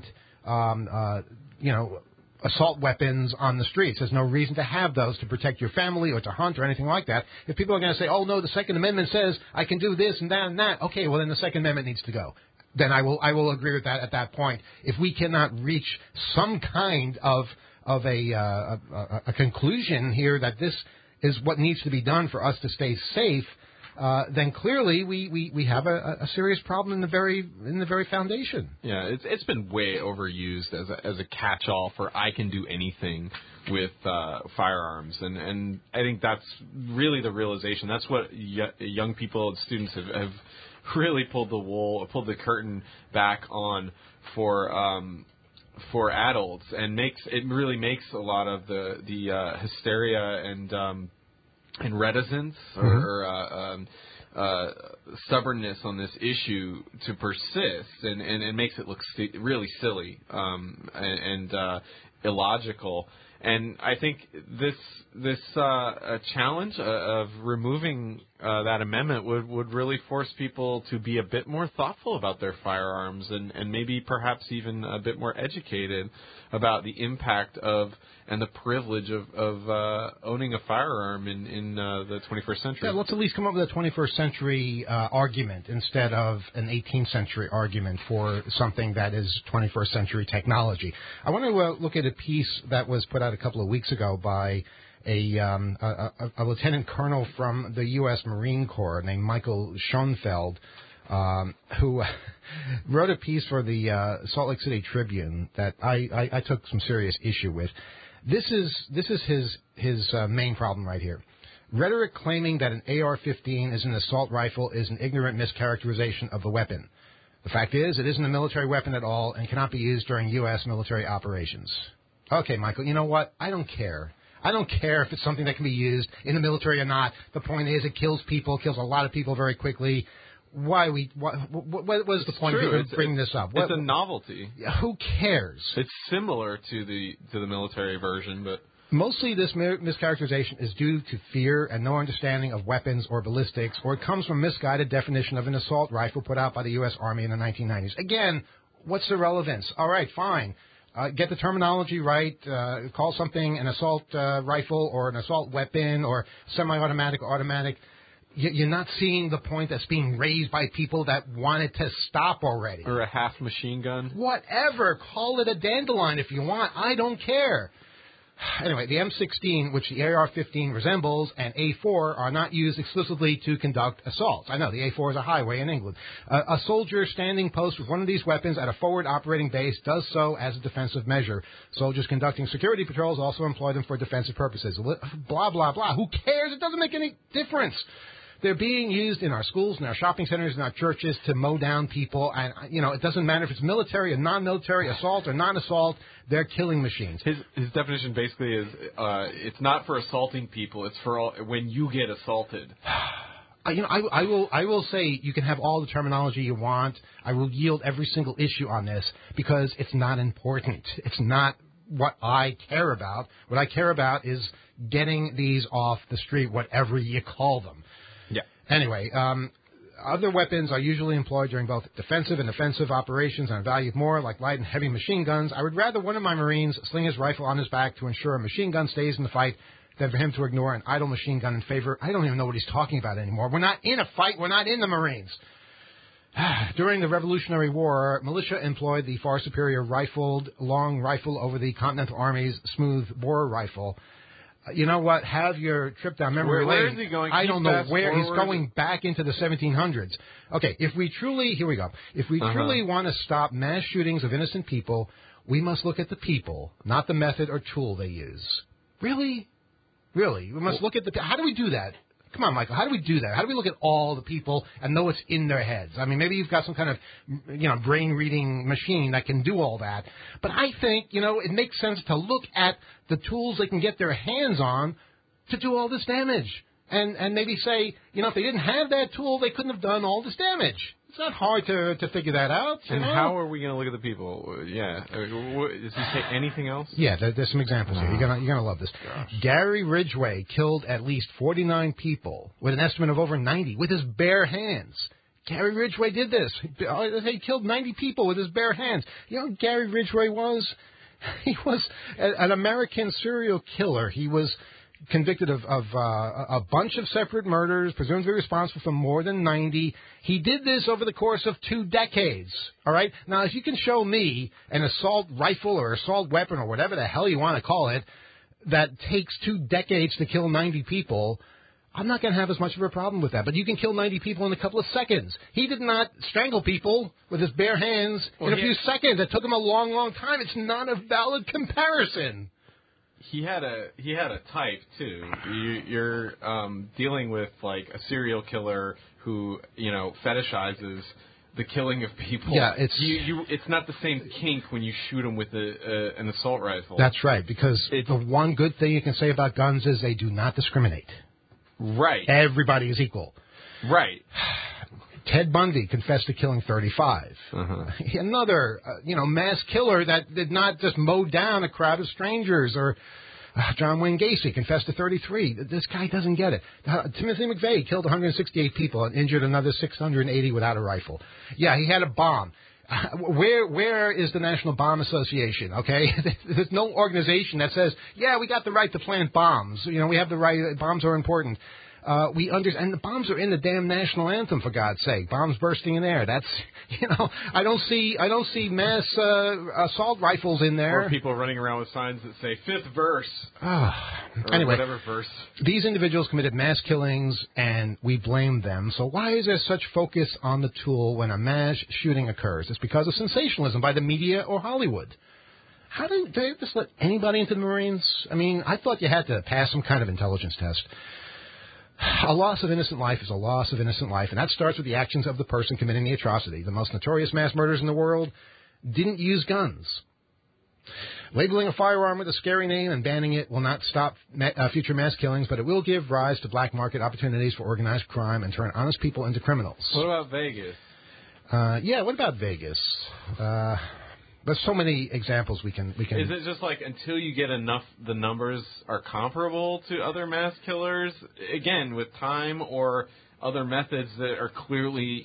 assault weapons on the streets. There's no reason to have those to protect your family or to hunt or anything like that. If people are going to say, oh, no, the Second Amendment says I can do this and that and that, okay, well, then the Second Amendment needs to go. Then I will agree with that at that point. If we cannot reach some kind of a conclusion here that this is what needs to be done for us to stay safe, then clearly we have a serious problem in the very foundation. Yeah, it's been way overused as a catch-all for I can do anything with firearms, and I think that's really the realization. That's what young people and students have really pulled the curtain back on for adults, and really makes a lot of the hysteria and reticence or stubbornness on this issue to persist, and it makes it look really silly and illogical. And I think this challenge of removing that amendment would really force people to be a bit more thoughtful about their firearms and maybe perhaps even a bit more educated about the impact of and the privilege of owning a firearm in the 21st century. Yeah, let's at least come up with a 21st century argument instead of an 18th century argument for something that is 21st century technology. I want to look at a piece that was put out a couple of weeks ago by a lieutenant colonel from the U.S. Marine Corps named Michael Schoenfeld, who wrote a piece for the Salt Lake City Tribune that I took some serious issue with. This is his main problem right here. Rhetoric claiming that an AR-15 is an assault rifle is an ignorant mischaracterization of the weapon. The fact is, it isn't a military weapon at all and cannot be used during U.S. military operations. Okay, Michael, you know what? I don't care. I don't care if it's something that can be used in the military or not. The point is, it kills people, kills a lot of people very quickly. What was the point of bringing this up? It's a novelty. Who cares? It's similar to the military version, but mostly this mischaracterization is due to fear and no understanding of weapons or ballistics, or it comes from misguided definition of an assault rifle put out by the U.S. Army in the 1990s. Again, what's the relevance? All right, fine. Get the terminology right. Call something an assault rifle or an assault weapon or semi-automatic, automatic. You're not seeing the point that's being raised by people that want it to stop already. Or a half machine gun. Whatever. Call it a dandelion if you want. I don't care. Anyway, the M16, which the AR-15 resembles, and A4 are not used exclusively to conduct assaults. I know, the A4 is a highway in England. A soldier standing post with one of these weapons at a forward operating base does so as a defensive measure. Soldiers conducting security patrols also employ them for defensive purposes. Blah, blah, blah. Who cares? It doesn't make any difference. They're being used in our schools, in our shopping centers, in our churches to mow down people. And, it doesn't matter if it's military or non-military, assault or non-assault. They're killing machines. His definition basically is it's not for assaulting people. It's for when you get assaulted. I will say you can have all the terminology you want. I will yield every single issue on this because it's not important. It's not what I care about. What I care about is getting these off the street, whatever you call them. Yeah. Anyway, other weapons are usually employed during both defensive and offensive operations and are valued more, like light and heavy machine guns. I would rather one of my Marines sling his rifle on his back to ensure a machine gun stays in the fight than for him to ignore an idle machine gun in favor. I don't even know what he's talking about anymore. We're not in a fight. We're not in the Marines. During the Revolutionary War, militia employed the far superior rifled long rifle over the Continental Army's smooth bore rifle. You know what? Have your trip down memory lane. Where is he going? I don't know where. He's going back into the 1700s. Okay, here we go. If we truly want to stop mass shootings of innocent people, we must look at the people, not the method or tool they use. Really? We must look at how do we do that? Come on, Michael. How do we do that? How do we look at all the people and know what's in their heads? I mean, maybe you've got some kind of, brain-reading machine that can do all that. But I think, it makes sense to look at the tools they can get their hands on to do all this damage. And maybe say, if they didn't have that tool, they couldn't have done all this damage. It's not hard to figure that out. And how are we going to look at the people? Yeah. Does he say anything else? Yeah, there's some examples here. You're gonna love this. Gosh. Gary Ridgway killed at least 49 people, with an estimate of over 90, with his bare hands. Gary Ridgway did this. He killed 90 people with his bare hands. You know what Gary Ridgway was? He was an American serial killer. He was convicted of a bunch of separate murders, presumed to be responsible for more than 90. He did this over the course of 2 decades, all right? Now, if you can show me an assault rifle or assault weapon or whatever the hell you want to call it that takes 2 decades to kill 90 people, I'm not going to have as much of a problem with that. But you can kill 90 people in a couple of seconds. He did not strangle people with his bare hands in a few seconds. It took him a long, long time. It's not a valid comparison. He had a type too. You're dealing with like a serial killer who fetishizes the killing of people. Yeah, it's not the same kink when you shoot them with an assault rifle. That's right, because the one good thing you can say about guns is they do not discriminate. Right. Everybody is equal. Right. Ted Bundy confessed to killing 35. Another, mass killer that did not just mow down a crowd of strangers. Or John Wayne Gacy confessed to 33. This guy doesn't get it. Timothy McVeigh killed 168 people and injured another 680 without a rifle. Yeah, he had a bomb. Where is the National Bomb Association, okay? There's no organization that says, yeah, we got the right to plant bombs. We have the right, bombs are important. We understand, and the bombs are in the damn national anthem, for God's sake. Bombs bursting in air. That's, I don't see mass assault rifles in there. Or people running around with signs that say fifth verse. Anyway, whatever verse. These individuals committed mass killings, and we blame them. So why is there such focus on the tool when a mass shooting occurs? It's because of sensationalism by the media or Hollywood. How do they just let anybody into the Marines? I mean, I thought you had to pass some kind of intelligence test. A loss of innocent life is a loss of innocent life, and that starts with the actions of the person committing the atrocity. The most notorious mass murders in the world didn't use guns. Labeling a firearm with a scary name and banning it will not stop future mass killings, but it will give rise to black market opportunities for organized crime and turn honest people into criminals. What about Vegas? What about Vegas? There's so many examples we can. Is it just like until you get enough, the numbers are comparable to other mass killers? Again, with time or other methods that are clearly,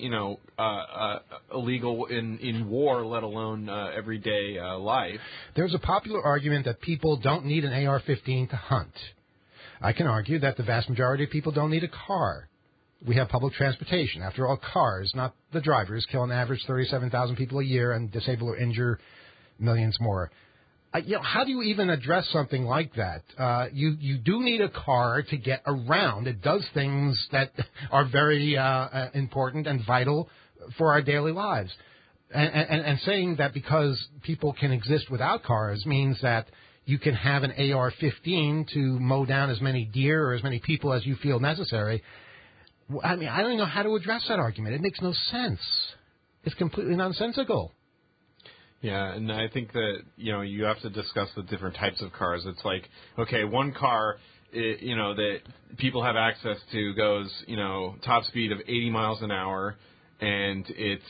illegal in war, let alone everyday life. There's a popular argument that people don't need an AR-15 to hunt. I can argue that the vast majority of people don't need a car. We have public transportation. After all, cars, not the drivers, kill an average 37,000 people a year and disable or injure millions more. How do you even address something like that? You do need a car to get around. It does things that are very important and vital for our daily lives. And saying that because people can exist without cars means that you can have an AR-15 to mow down as many deer or as many people as you feel necessary. I mean, I don't know how to address that argument. It makes no sense. It's completely nonsensical. Yeah, and I think that, you have to discuss the different types of cars. It's like, okay, one car, that people have access to goes, top speed of 80 miles an hour, and it's,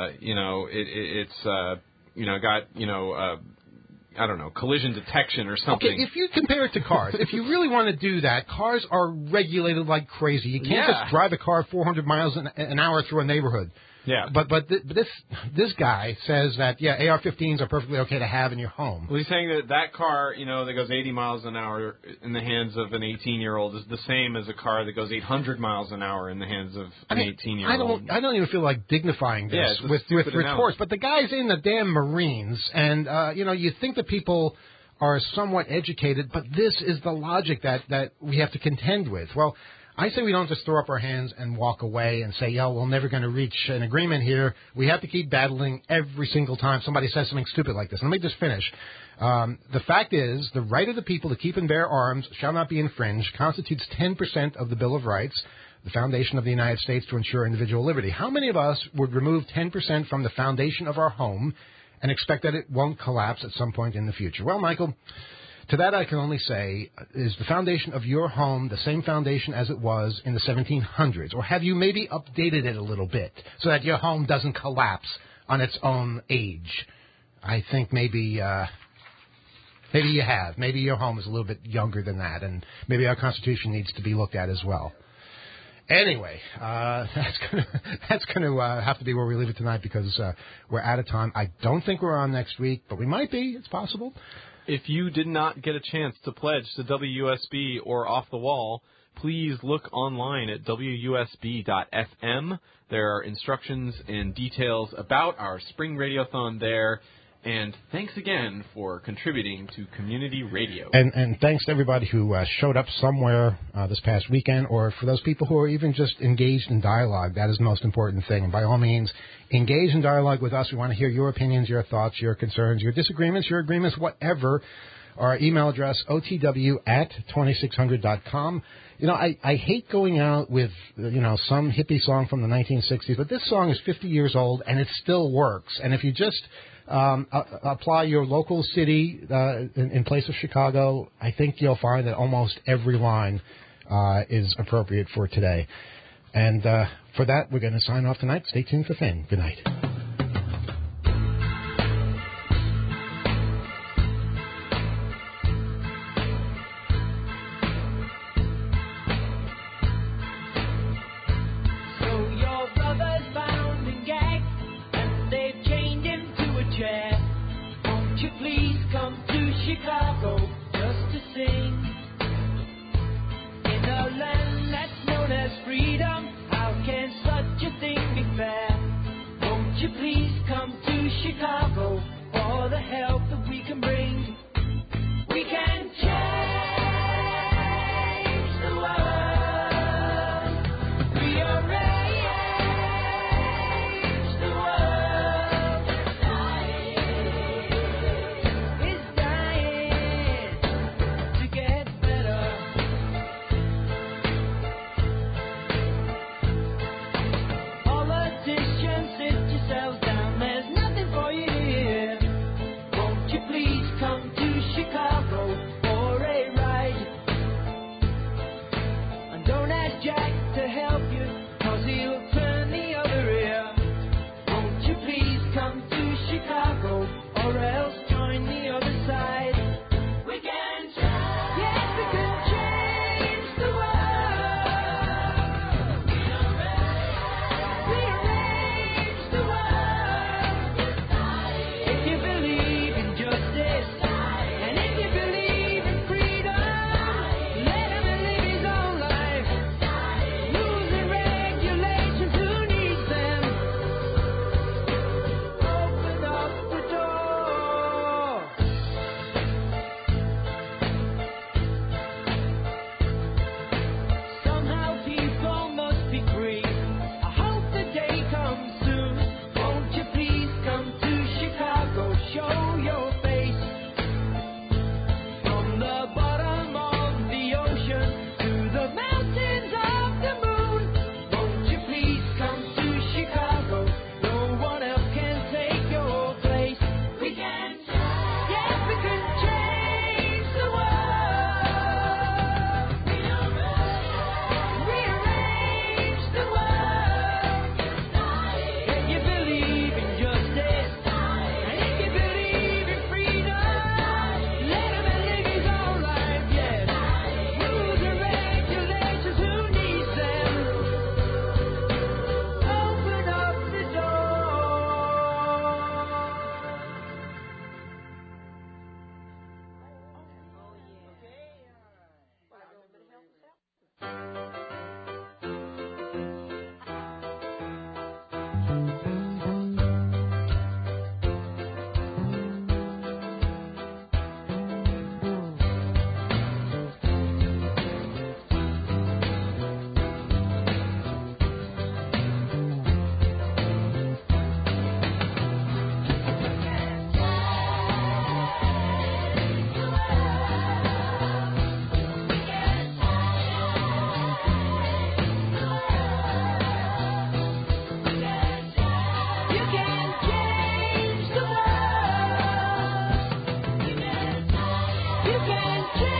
got, I don't know, collision detection or something. Okay, if you compare it to cars, if you really want to do that, cars are regulated like crazy. You can't just drive a car 400 miles an hour through a neighborhood. Yeah. But this guy says that, AR-15s are perfectly okay to have in your home. Well, he's saying that car, that goes 80 miles an hour in the hands of an 18-year-old is the same as a car that goes 800 miles an hour in the hands of an 18-year-old. I don't even feel like dignifying this with retorts. But the guy's in the damn Marines, and, you think that people are somewhat educated, but this is the logic that we have to contend with. Well, I say we don't just throw up our hands and walk away and say, we're never going to reach an agreement here. We have to keep battling every single time somebody says something stupid like this. Let me just finish. The fact is, the right of the people to keep and bear arms shall not be infringed constitutes 10% of the Bill of Rights, the foundation of the United States to ensure individual liberty. How many of us would remove 10% from the foundation of our home and expect that it won't collapse at some point in the future? Well, Michael, to that I can only say, is the foundation of your home the same foundation as it was in the 1700s? Or have you maybe updated it a little bit so that your home doesn't collapse on its own age? I think maybe you have. Maybe your home is a little bit younger than that, and maybe our Constitution needs to be looked at as well. Anyway, that's going to have to be where we leave it tonight because we're out of time. I don't think we're on next week, but we might be. It's possible. If you did not get a chance to pledge to WUSB or Off the Wall, please look online at WUSB.FM. There are instructions and details about our spring radiothon there. And thanks again for contributing to community radio. And thanks to everybody who showed up somewhere this past weekend, or for those people who are even just engaged in dialogue. That is the most important thing. And by all means, engage in dialogue with us. We want to hear your opinions, your thoughts, your concerns, your disagreements, your agreements, whatever. Our email address, otw@2600.com. You know, I hate going out with, some hippie song from the 1960s, but this song is 50 years old, and it still works. And if you just apply your local city in place of Chicago, I think you'll find that almost every line is appropriate for today. And for that, we're going to sign off tonight. Stay tuned for Finn. Good night. Chicago just to sing in a land that's known as freedom. How can such a thing be fair? Won't you please come to Chicago for the help that we can bring? We can change the world, rearrange the world. It's dying to get better. Politicians, sit yourselves down. There's nothing for you here. Won't you please come to Chicago for a ride? And don't ask Jack to help you, 'cause he'll turn the other ear. Won't you please come to Chicago, or else join the other side? We can change. Yes, we can change the world. Rearrange the world. If you believe in justice, and if you believe in freedom, let him live his own life. Rules and regulations, who needs them? Open up the door. Somehow people must be free. I hope the day comes soon. Won't you please come to Chicago? Show your face. From the bottom of the ocean to the mountains of the moon. Won't you please come to Chicago? No one else can take your place. We can change. Yes, we can change the world. Rearrange the world. If you believe in justice, and if you believe in freedom, let him live his own life, yes. Rules and regulations, who needs them? Open up the You can change the world. You can change